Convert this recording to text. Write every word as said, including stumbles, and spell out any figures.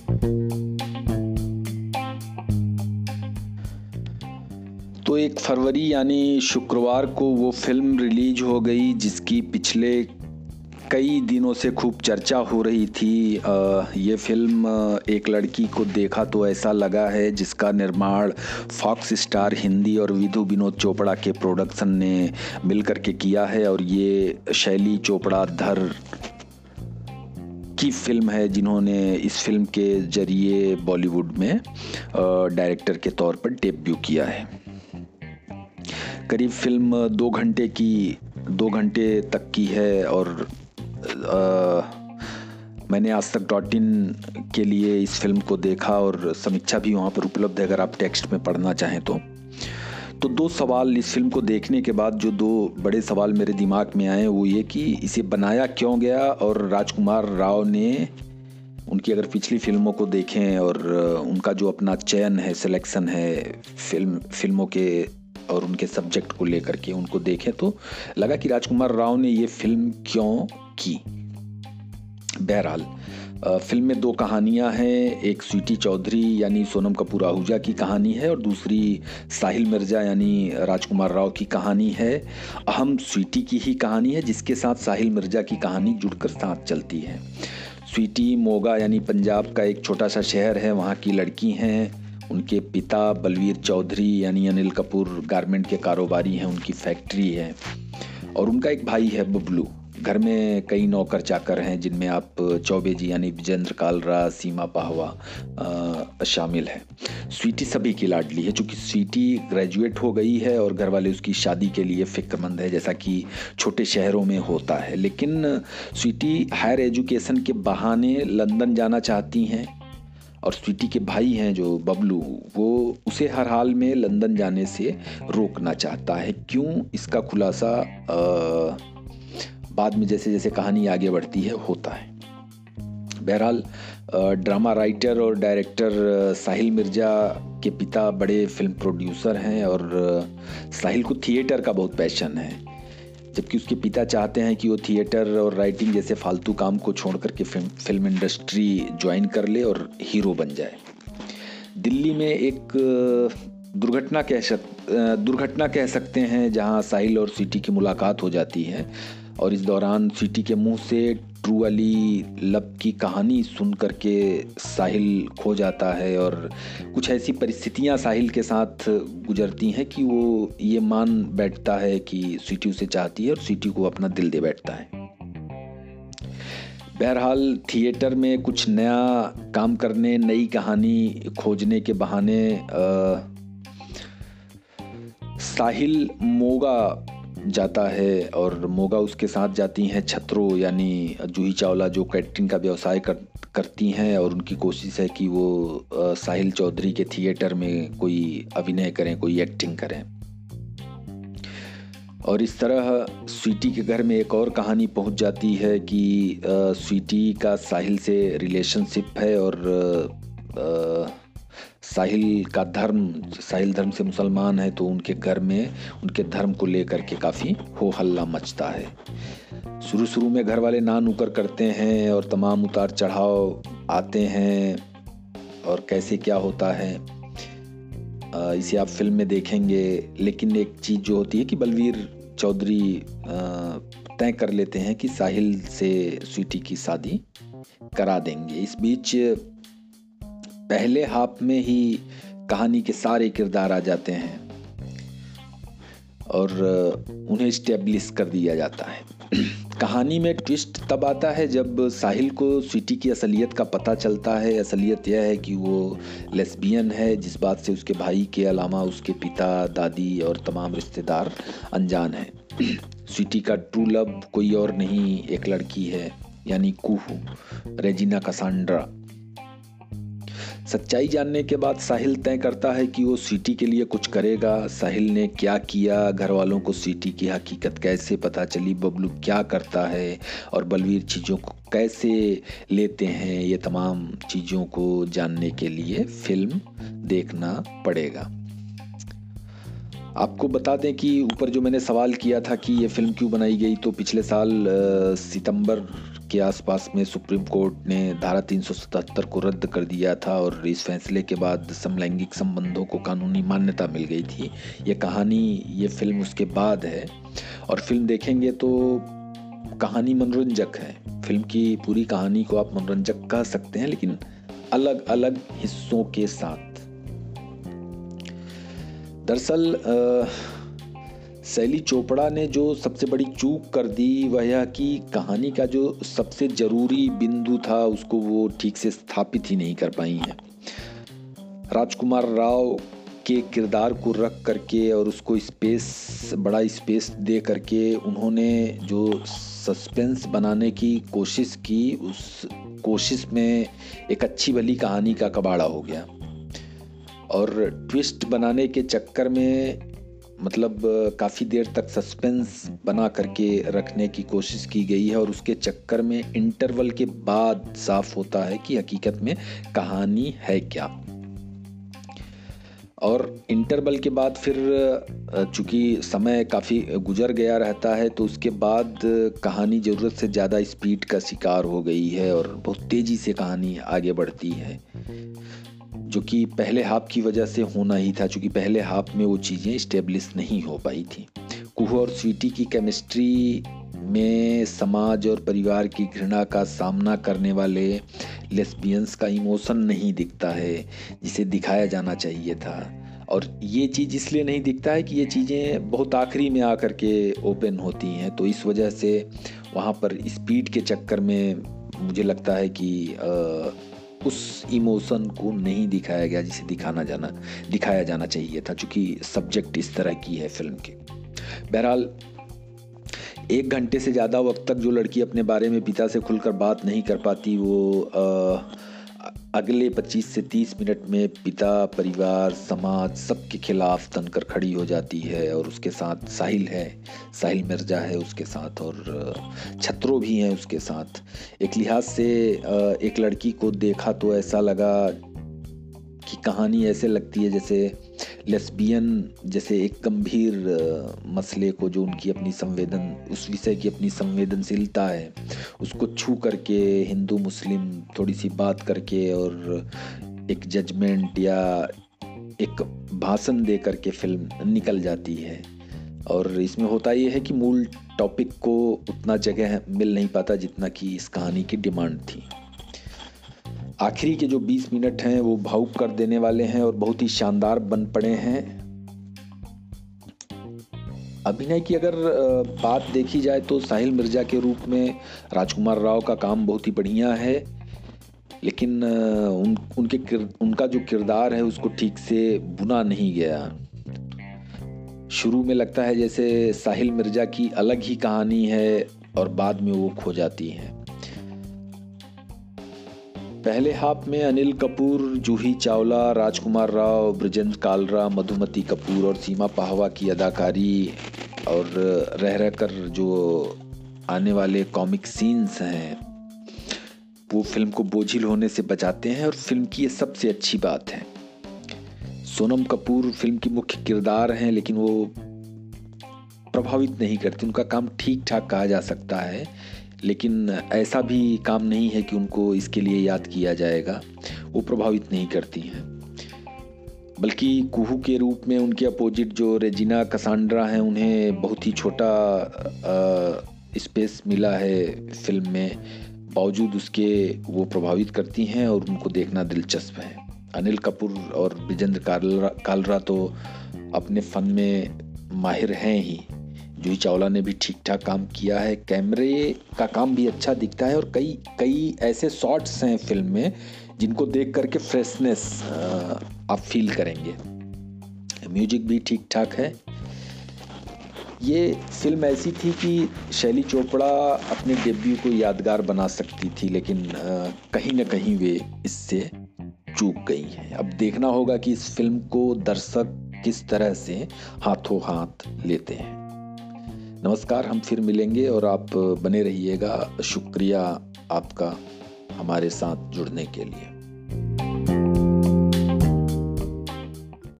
तो एक फरवरी यानी शुक्रवार को वो फिल्म रिलीज हो गई जिसकी पिछले कई दिनों से खूब चर्चा हो रही थी। आ, ये फिल्म एक लड़की को देखा तो ऐसा लगा है, जिसका निर्माण फॉक्स स्टार हिंदी और विधु विनोद चोपड़ा के प्रोडक्शन ने मिलकर के किया है। और ये शैली चोपड़ा धर की फिल्म है, जिन्होंने इस फिल्म के जरिए बॉलीवुड में डायरेक्टर के तौर पर डेब्यू किया है। करीब फिल्म दो घंटे की दो घंटे तक की है और आ, मैंने आज तक डॉट इन के लिए इस फिल्म को देखा और समीक्षा भी वहाँ पर उपलब्ध है अगर आप टेक्स्ट में पढ़ना चाहें तो। तो दो सवाल इस फिल्म को देखने के बाद जो दो बड़े सवाल मेरे दिमाग में आए वो ये कि इसे बनाया क्यों गया, और राजकुमार राव ने उनकी अगर पिछली फिल्मों को देखें और उनका जो अपना चयन है, सिलेक्शन है फिल्म फिल्मों के और उनके सब्जेक्ट को लेकर के उनको देखें तो लगा कि राजकुमार राव ने ये फिल्म क्यों की। बहरहाल फिल्म में दो कहानियां हैं, एक स्वीटी चौधरी यानी सोनम कपूर आहूजा की कहानी है और दूसरी साहिल मिर्जा यानी राजकुमार राव की कहानी है। अहम स्वीटी की ही कहानी है जिसके साथ साहिल मिर्जा की कहानी जुड़कर साथ चलती है। स्वीटी मोगा यानी पंजाब का एक छोटा सा शहर है, वहाँ की लड़की हैं। उनके पिता बलवीर चौधरी यानी अनिल कपूर गारमेंट के कारोबारी हैं, उनकी फैक्ट्री है और उनका एक भाई है बबलू। घर में कई नौकर चाकर हैं जिनमें आप चौबे जी यानी विजेंद्र कालरा, सीमा पाहवा शामिल है। स्वीटी सभी की लाडली है, चूँकि स्वीटी ग्रेजुएट हो गई है और घर वाले उसकी शादी के लिए फिक्रमंद है, जैसा कि छोटे शहरों में होता है। लेकिन स्वीटी हायर एजुकेशन के बहाने लंदन जाना चाहती हैं और स्वीटी के भाई हैं जो बबलू, वो उसे हर हाल में लंदन जाने से रोकना चाहता है। क्यों, इसका खुलासा बाद में जैसे जैसे कहानी आगे बढ़ती है होता है। बहरहाल ड्रामा राइटर और डायरेक्टर साहिल मिर्जा के पिता बड़े फिल्म प्रोड्यूसर हैं और साहिल को थिएटर का बहुत पैशन है, जबकि उसके पिता चाहते हैं कि वो थिएटर और राइटिंग जैसे फालतू काम को छोड़ करके फिल्म फिल्म इंडस्ट्री ज्वाइन कर ले और हीरो बन जाए। दिल्ली में एक दुर्घटना कह सक दुर्घटना कह सकते हैं जहां साहिल और स्वीटी की मुलाकात हो जाती है और इस दौरान स्वीटी के मुंह से ट्रू वाली लव की कहानी सुन करके साहिल खो जाता है और कुछ ऐसी परिस्थितियां साहिल के साथ गुजरती हैं कि वो ये मान बैठता है कि स्वीटी उसे चाहती है और स्वीटी को अपना दिल दे बैठता है। बहरहाल थिएटर में कुछ नया काम करने, नई कहानी खोजने के बहाने आ, साहिल मोगा जाता है और मोगा उसके साथ जाती हैं छत्रो यानी जूही चावला जो कैटरिंग का व्यवसाय कर, करती हैं और उनकी कोशिश है कि वो आ, साहिल चौधरी के थिएटर में कोई अभिनय करें, कोई एक्टिंग करें। और इस तरह स्वीटी के घर में एक और कहानी पहुंच जाती है कि आ, स्वीटी का साहिल से रिलेशनशिप है और आ, साहिल का धर्म साहिल धर्म से मुसलमान है, तो उनके घर में उनके धर्म को लेकर के काफ़ी हो हल्ला मचता है। शुरू शुरू में घर वाले ना नुकर करते हैं और तमाम उतार चढ़ाव आते हैं और कैसे क्या होता है इसे आप फिल्म में देखेंगे। लेकिन एक चीज़ जो होती है कि बलवीर चौधरी तय कर लेते हैं कि साहिल से स्वीटी की शादी करा देंगे। इस बीच पहले हाफ में ही कहानी के सारे किरदार आ जाते हैं और उन्हें इस्टेब्लिश कर दिया जाता है। कहानी में ट्विस्ट तब आता है जब साहिल को स्वीटी की असलियत का पता चलता है। असलियत यह है कि वो लेस्बियन है, जिस बात से उसके भाई के अलावा उसके पिता, दादी और तमाम रिश्तेदार अनजान हैं। स्वीटी का ट्रू लव कोई और नहीं, एक लड़की है यानी कुहू, रेजिना कसांड्रा। सच्चाई जानने के बाद साहिल तय करता है कि वो स्वीटी के लिए कुछ करेगा। साहिल ने क्या किया, घर वालों को स्वीटी की हकीकत कैसे पता चली, बबलू क्या करता है और बलवीर चीज़ों को कैसे लेते हैं, ये तमाम चीज़ों को जानने के लिए फिल्म देखना पड़ेगा। आपको बता दें कि ऊपर जो मैंने सवाल किया था कि ये फिल्म क्यों बनाई गई, तो पिछले साल सितंबर के आसपास में सुप्रीम कोर्ट ने धारा तीन सौ सतहत्तर को रद्द कर दिया था और इस फैसले के बाद समलैंगिक संबंधों को कानूनी मान्यता मिल गई थी। ये कहानी, ये फिल्म उसके बाद है और फिल्म देखेंगे तो कहानी मनोरंजक है। फिल्म की पूरी कहानी को आप मनोरंजक कह सकते हैं, लेकिन अलग अलग हिस्सों के साथ। दरअसल शैली चोपड़ा ने जो सबसे बड़ी चूक कर दी वह यह कि कहानी का जो सबसे जरूरी बिंदु था उसको वो ठीक से स्थापित ही नहीं कर पाई हैं। राजकुमार राव के किरदार को रख करके और उसको स्पेस, बड़ा स्पेस दे करके उन्होंने जो सस्पेंस बनाने की कोशिश की, उस कोशिश में एक अच्छी भली कहानी का कबाड़ा हो गया और ट्विस्ट बनाने के चक्कर में मतलब काफ़ी देर तक सस्पेंस बना करके रखने की कोशिश की गई है और उसके चक्कर में इंटरवल के बाद साफ होता है कि हकीकत में कहानी है क्या। और इंटरवल के बाद फिर चूँकि समय काफ़ी गुजर गया रहता है तो उसके बाद कहानी ज़रूरत से ज़्यादा स्पीड का शिकार हो गई है और बहुत तेज़ी से कहानी आगे बढ़ती है, जो कि पहले हाफ की वजह से होना ही था, क्योंकि पहले हाफ में वो चीज़ें इस्टेब्लिश नहीं हो पाई थी। कुहू और स्वीटी की केमिस्ट्री में समाज और परिवार की घृणा का सामना करने वाले लेस्बियंस का इमोशन नहीं दिखता है जिसे दिखाया जाना चाहिए था, और ये चीज़ इसलिए नहीं दिखता है कि ये चीज़ें बहुत आखिरी में आकर के ओपन होती हैं, तो इस वजह से वहाँ पर स्पीड के चक्कर में मुझे लगता है कि आ, उस इमोशन को नहीं दिखाया गया जिसे दिखाना जाना दिखाया जाना चाहिए था, क्योंकि सब्जेक्ट इस तरह की है फिल्म के। बहरहाल एक घंटे से ज़्यादा वक्त तक जो लड़की अपने बारे में पिता से खुलकर बात नहीं कर पाती, वो आ, अगले पच्चीस से तीस मिनट में पिता, परिवार, समाज सबके खिलाफ तनकर खड़ी हो जाती है। और उसके साथ साहिल है, साहिल मिर्जा है उसके साथ, और छत्रो भी हैं उसके साथ। एक लिहाज से एक लड़की को देखा तो ऐसा लगा कि कहानी ऐसे लगती है जैसे लेस्बियन जैसे एक गंभीर मसले को, जो उनकी अपनी संवेदन उस विषय की अपनी संवेदनशीलता है, उसको छू करके हिंदू मुस्लिम थोड़ी सी बात करके और एक जजमेंट या एक भाषण दे करके फिल्म निकल जाती है। और इसमें होता ये है कि मूल टॉपिक को उतना जगह मिल नहीं पाता जितना कि इस कहानी की डिमांड थी। आखिरी के जो बीस मिनट हैं वो भावुक कर देने वाले हैं और बहुत ही शानदार बन पड़े हैं। अभिनय की अगर बात देखी जाए तो साहिल मिर्जा के रूप में राजकुमार राव का काम बहुत ही बढ़िया है, लेकिन उन उनके उनका जो किरदार है उसको ठीक से बुना नहीं गया। शुरू में लगता है जैसे साहिल मिर्जा की अलग ही कहानी है और बाद में वो खो जाती है। पहले हाफ में अनिल कपूर, जूही चावला, राजकुमार राव, ब्रिजेंद्र कालरा, मधुमती कपूर और सीमा पाहवा की अदाकारी और रह रह कर जो आने वाले कॉमिक सीन्स हैं वो फिल्म को बोझिल होने से बचाते हैं, और फिल्म की ये सबसे अच्छी बात है। सोनम कपूर फिल्म की मुख्य किरदार हैं, लेकिन वो प्रभावित नहीं करती। उनका काम ठीक ठाक कहा जा सकता है, लेकिन ऐसा भी काम नहीं है कि उनको इसके लिए याद किया जाएगा। वो प्रभावित नहीं करती हैं, बल्कि कुहू के रूप में उनके अपोजिट जो रेजिना कसांड्रा हैं उन्हें बहुत ही छोटा स्पेस मिला है फिल्म में, बावजूद उसके वो प्रभावित करती हैं और उनको देखना दिलचस्प है। अनिल कपूर और ब्रिजेंद्र कालरा कालरा तो अपने फन में माहिर हैं ही। जूही चावला ने भी ठीक ठाक काम किया है, कैमरे का काम भी अच्छा दिखता है और कई कई ऐसे शॉट्स हैं फिल्म में जिनको देख करके फ्रेशनेस आप फील करेंगे। म्यूजिक भी ठीक ठाक है। ये फिल्म ऐसी थी कि शैली चोपड़ा अपने डेब्यू को यादगार बना सकती थी, लेकिन कहीं ना कहीं वे इससे चूक गई हैं। अब देखना होगा कि इस फिल्म को दर्शक किस तरह से हाथों हाथ लेते हैं। नमस्कार, हम फिर मिलेंगे और आप बने रहिएगा। शुक्रिया आपका हमारे साथ जुड़ने के लिए।